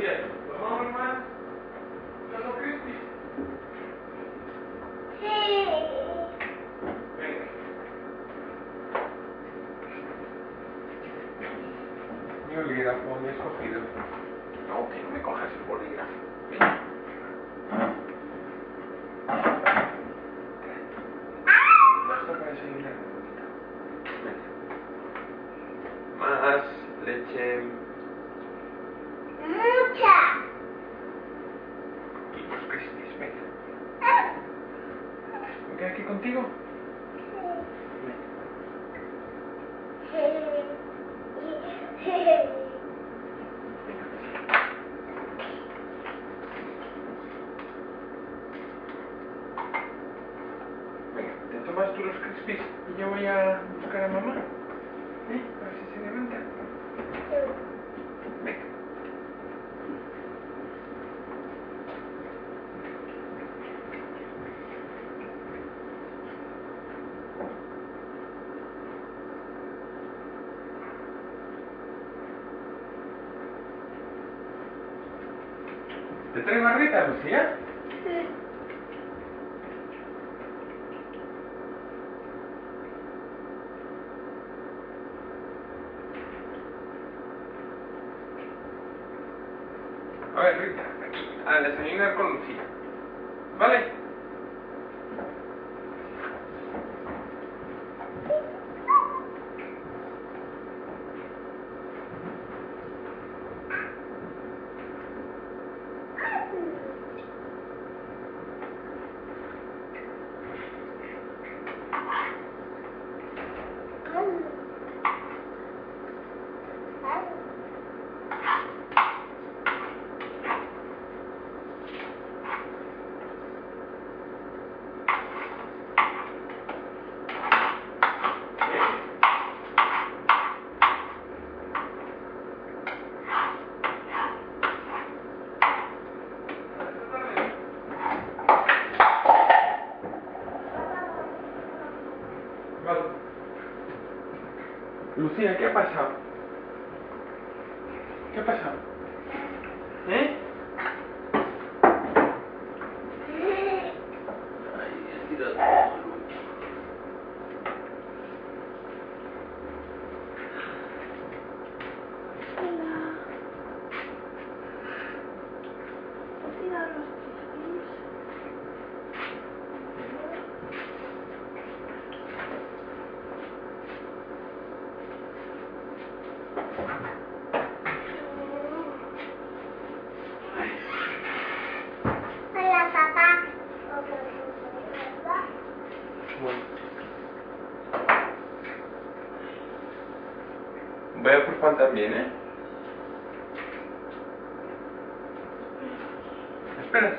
Lucía, ¿tomamos más? ¿Choco Crispy? Sí. Venga. Mi bolígrafo, mi escogido. No, que no me cojas el bolígrafo. Venga. Basta para desayunar. Venga. Más leche. Mucha. Y los Crispies, venga. ¿Me quedo aquí contigo? Venga, ¿te tomas tú los Crispies y yo voy a buscar a mamá? A ver si se levanta. Venga. ¿Te traigo barrita, Lucía? A ver, Rita, aquí, a desayunar con Lucía. ¿Vale? Vale. Lucía, ¿qué ha pasado? ¿Qué ha pasado? ¿Eh? Ay, estira todo. Hola, papá. Bueno. Voy a por pan también, ¿eh? ¿Esperas?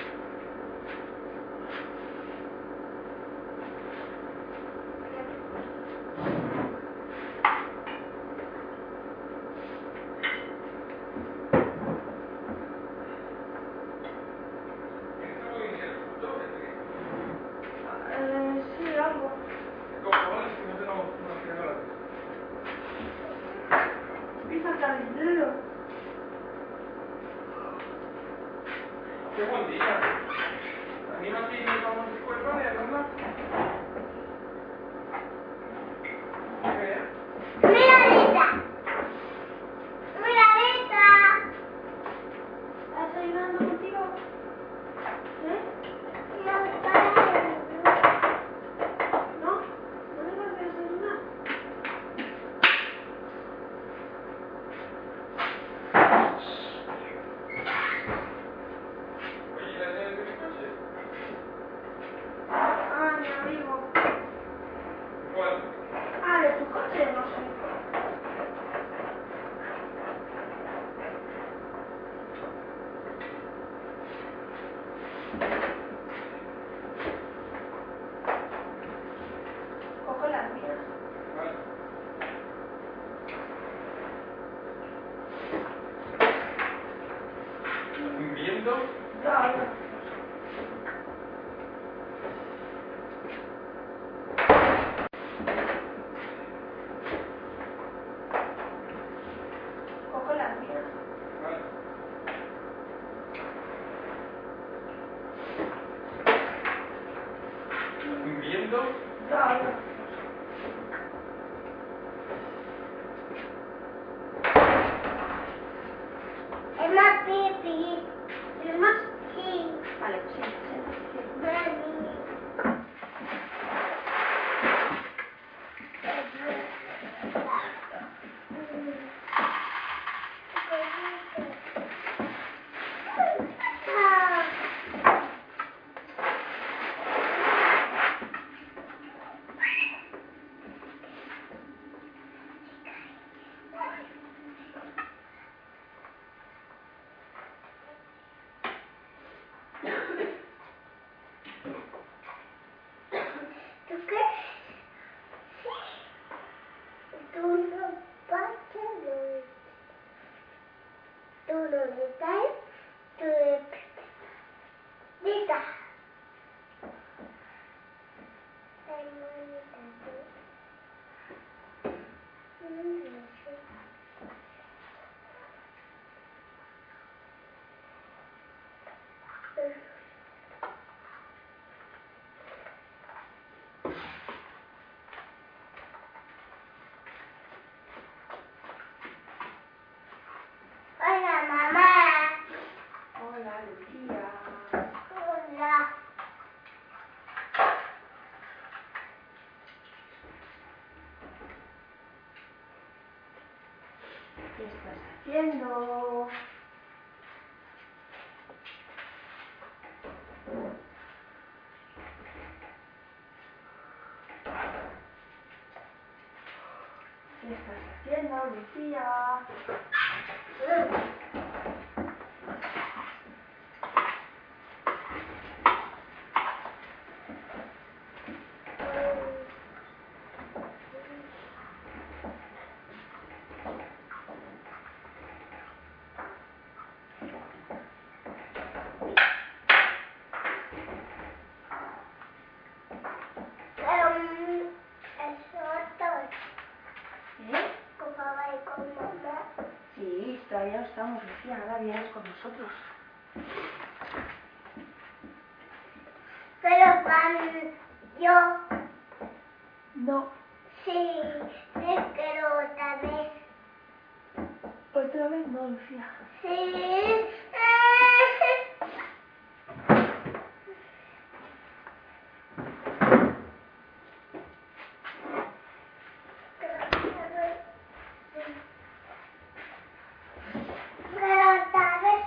Sí, algo. Y falta el dedo. ¡Qué buen día! Anímate y nos vamos después, ¿vale? ¿Verdad? Mira, Rita. Mira, Rita. ¿Estás ayudando contigo? ¿Eh? No, ¿no? ¿No le vas a desayunar? Oye, ¿la tienes de mi coche? Ah, mi amigo. ¿Cuál? Ah, de tu coche, no sé. Cojo las mías. Vale. ¿Un viento? Ya, cojo las mías. Vale. comiendo? Ya. Es más pipi. Es más sí. Vale, pues sí. Mami. ¿Tú qué? Tú no pasas. Tú no estás. Tú lista. Hola, mamá. Hola, Lucía. Hola. ¿Qué estás haciendo? ¿Qué estás haciendo, Lucía? Eso todo. ¿Eh? Con papá y con mamá. Sí, todavía no estamos, Lucía. Ahora vienes con nosotros. Pero cuando yo No. sí, te quiero otra vez. ¿Otra vez no, Lucía? Sí. Pero otra vez.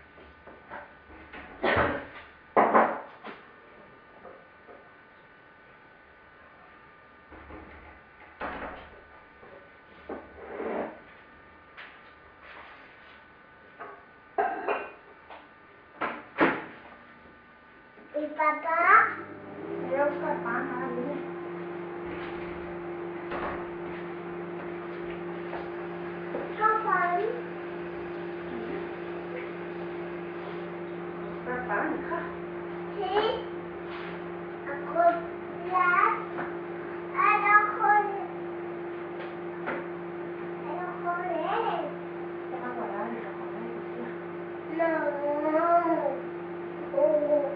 ¿Y papá? Voy a buscar pan, ahora viene. Papá. Buscar pan, hija. Sí. A comprar. A la joder. A la joder. Te va a guardar y recoger, Lucía. No. Oh.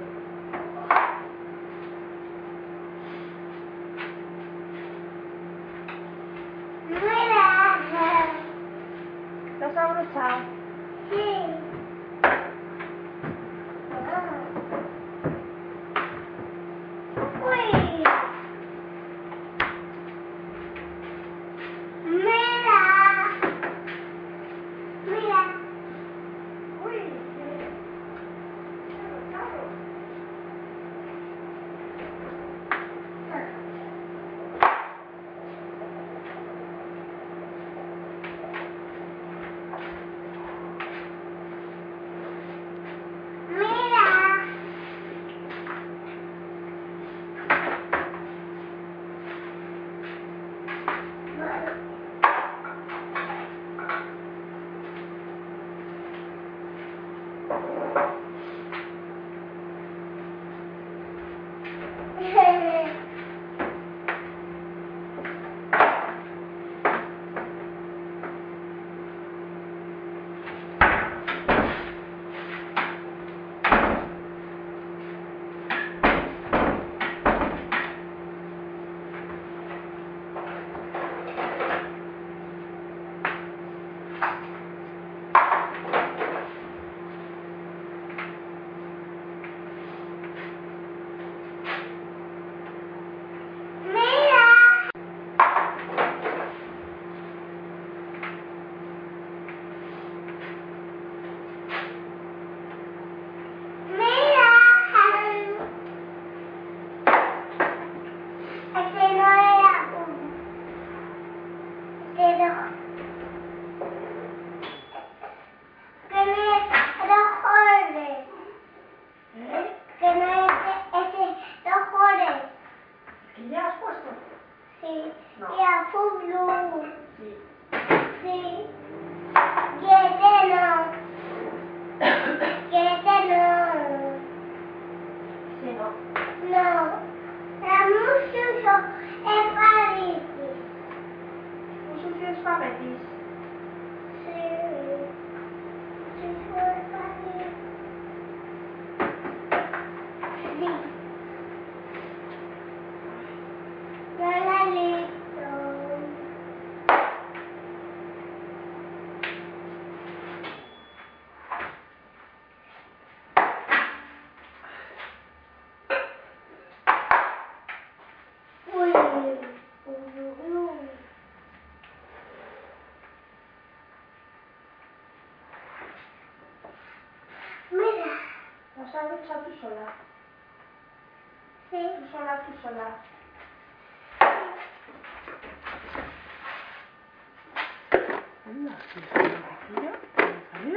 Mira. ¿Estás abrochado? Sí. Uy. Mira. Mira. Uy, qué abrochado. espaguetis? Sí. Sí, fue fácil. Sí. Ya la listo. Uy, uy. Mira. ¿Vas a luchar tú sola? Sí. Tú sola, tú sola. Anda, ¿y esa mantequilla? ¿Dónde salió?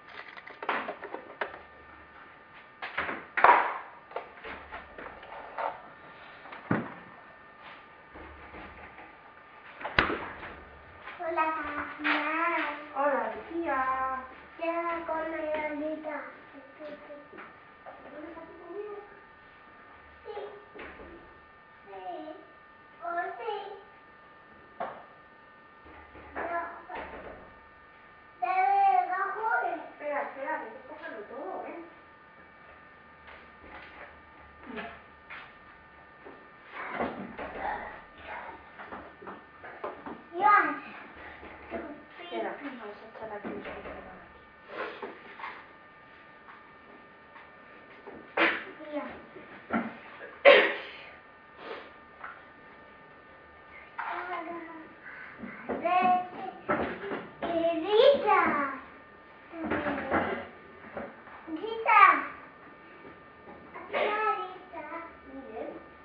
Hola, mamá. Hola, Lucía. Ya con la Yolita. ¿Vienes aquí conmigo? Sí. Sí. Oh, sí. No. Debe mejores. Espera, espera, que hay que cogerlo todo, ¿eh? Iván. Espera, vamos a echar aquí un poquito aquí. Ya. Rita. Rita. Rita. Muy bien.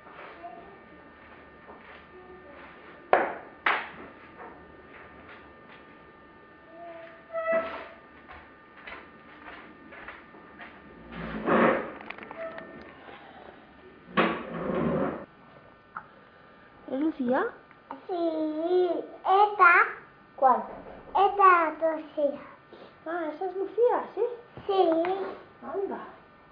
¿Es Lucía? Sí, esta, ¿Cuál? esta tosía. Ah, esa es Lucía, ¿sí? Sí, Anda.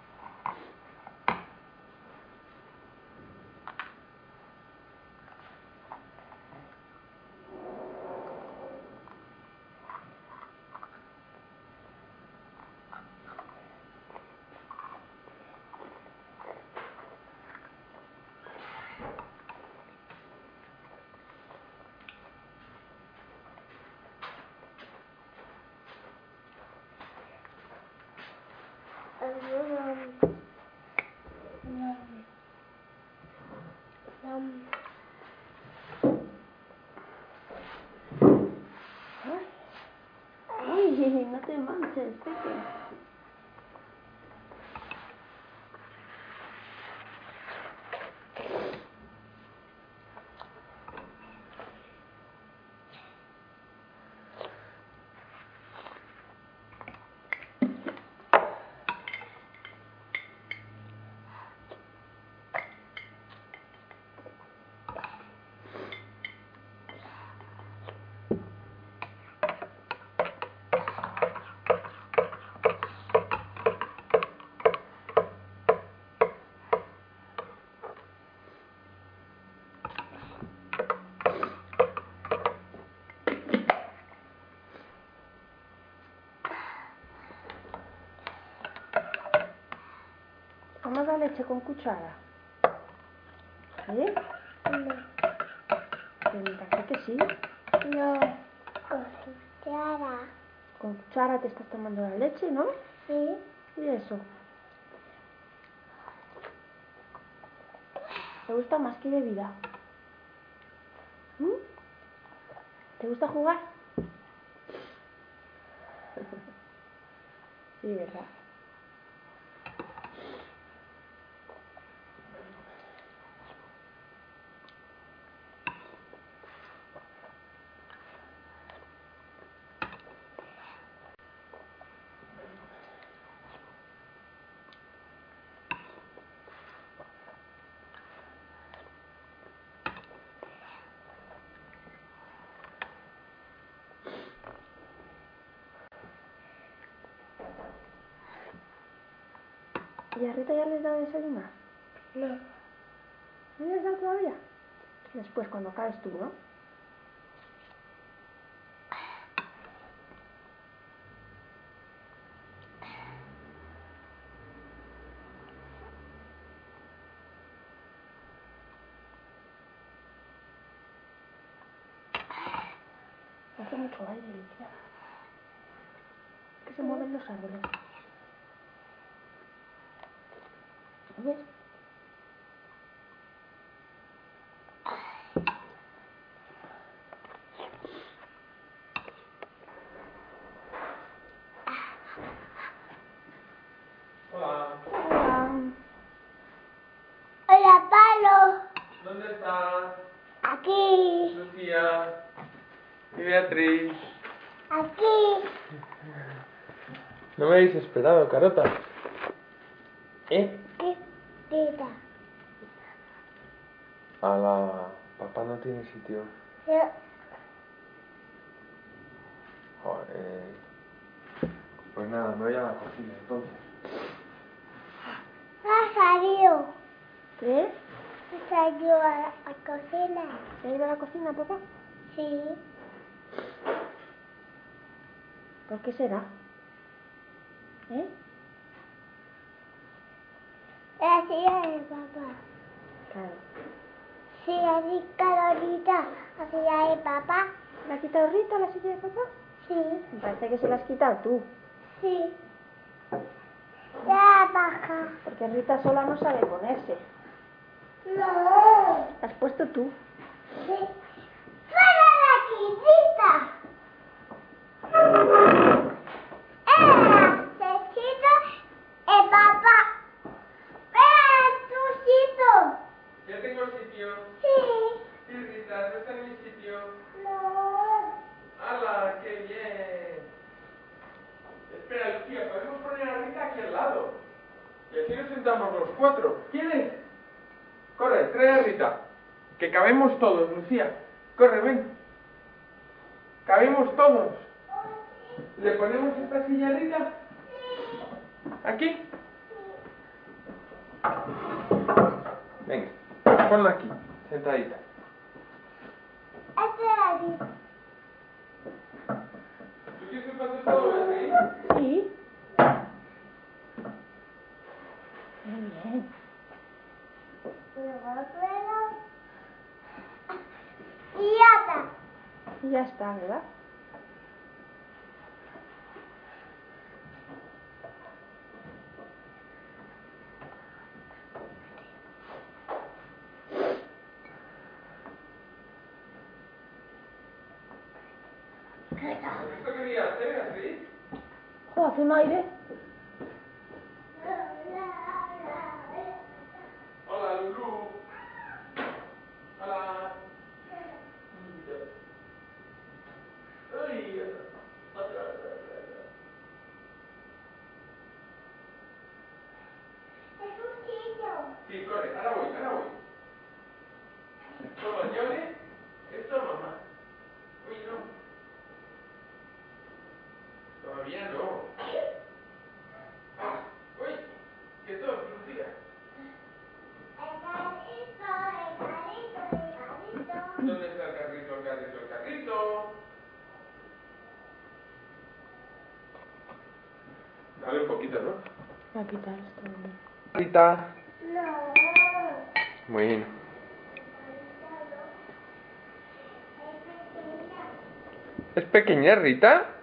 Ay, no te manches, Peque. Vamos a leche con cuchara. ¿Eh? ¿Verdad que sí? no, cuchara. Con cuchara te estás tomando la leche, ¿no? Sí, ¿Y eso? ¿Te gusta más que bebida? ¿Mm? ¿Te gusta jugar? Sí, ¿verdad? ¿Y a Rita ya les da desayunar? no, ¿No les da todavía? Después, cuando acabes tú, ¿no? Hace mucho aire, Lucía. Que se mueven los árboles. ¿Ves? Hola. Hola. Hola, Palo. ¿Dónde está Aquí. Lucía y Beatriz? Aquí. No me habéis esperado, Carota. ¿Eh? ¿Qué tita? Papá no tiene sitio. Yo. Joder. Pues nada, me voy a la cocina entonces. Ha salido. ¿Qué? Ha salido a la cocina. ¿Se ha ido a la cocina, papá? Sí. ¿Por qué será? ¿Eh? La silla de papá. Claro. Sí, así Carolita. La silla de papá. ¿Le ha quitado Rita la silla de papá? Sí. Me parece que se la has quitado tú. Sí. Ya baja. Porque Rita sola no sabe ponerse. No. La has puesto tú. Sí. ¡Fuera de aquí, Rita! Necesito el papá. ¡Ven, tu sitio! Ya tengo sitio. Sí. Sí, Rita, no está en mi sitio. No. ¡Hala, qué bien! Espera, Lucía, podemos poner a Rita aquí al lado. Y así nos sentamos los cuatro. ¿Quieres? Corre, trae a Rita. Que cabemos todos, Lucía. Corre, ven. Cabemos todos. ¿Le ponemos esta silla a Rita? ¿Aquí? Venga, ponla aquí, sentadita. Este de aquí. ¿Tú quieres que pase todo, Beatriz? Sí. Muy bien. Luego puedo. Y ya está. Y ya está, ¿verdad? ¿Esto quería hacer, Beatriz? Oh, hace un aire. Hola, Lulú. Hola. Ay, otra. Es un sitio. Sí, corre, ahora voy. Como llore, esto mamá. Uy, no. Todavía no. Ah, uy, que tos, Lucía. El carrito. ¿Dónde está el carrito? Dale un poquito, ¿no? Voy a quitar esto. Rita. No. Bueno. ¿Es pequeña, Rita?